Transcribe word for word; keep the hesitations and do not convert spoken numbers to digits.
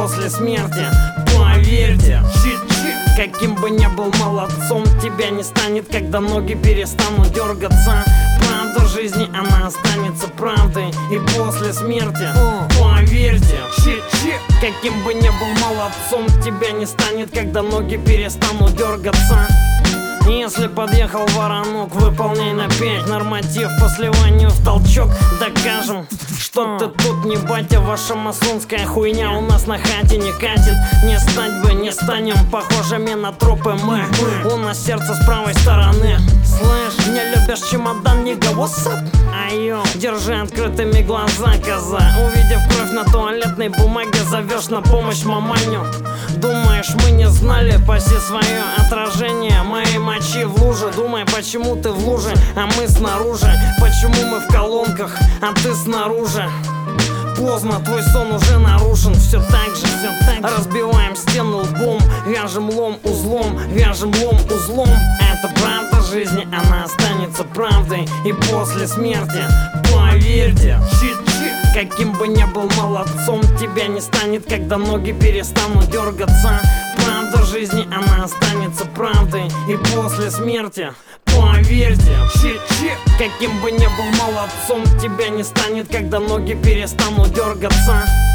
после смерти. Поверьте, каким бы ни был молодцом, тебя не станет, когда ноги перестанут дергаться. Правда жизни, она останется правдой и после смерти. Поверьте, каким бы ни был молодцом, тебя не станет, когда ноги перестанут дергаться. Если подъехал воронок, выполняй на пять норматив по сливанию в толчок. Докажем, что ты тут не батя, ваша масонская хуйня у нас на хате не катит. Не стать бы, не станем похожими на трупы мы. У нас сердце с правой стороны. Слышь, не любишь чемодан, нига, what's up? Айо, держи открытыми глаза, коза. Увидев кровь на туалетной бумаге, зовешь на помощь маманю. Думаешь, мы не знали, паси свое отражение моей мочи в луже. Думай, почему ты в луже, а мы снаружи. Почему мы в колонках, а ты снаружи. Поздно, твой сон уже нарушен. Все так же, все так же. Разбиваем стену лбом, вяжем лом узлом, вяжем лом узлом. Это правда жизни, она останется правдой и после смерти. Поверьте, каким бы ни был молодцом, тебя не станет, когда ноги перестанут дергаться. Правда жизни, она останется правдой и после смерти. Поверьте, каким бы ни был молодцом, тебя не станет, когда ноги перестанут дергаться.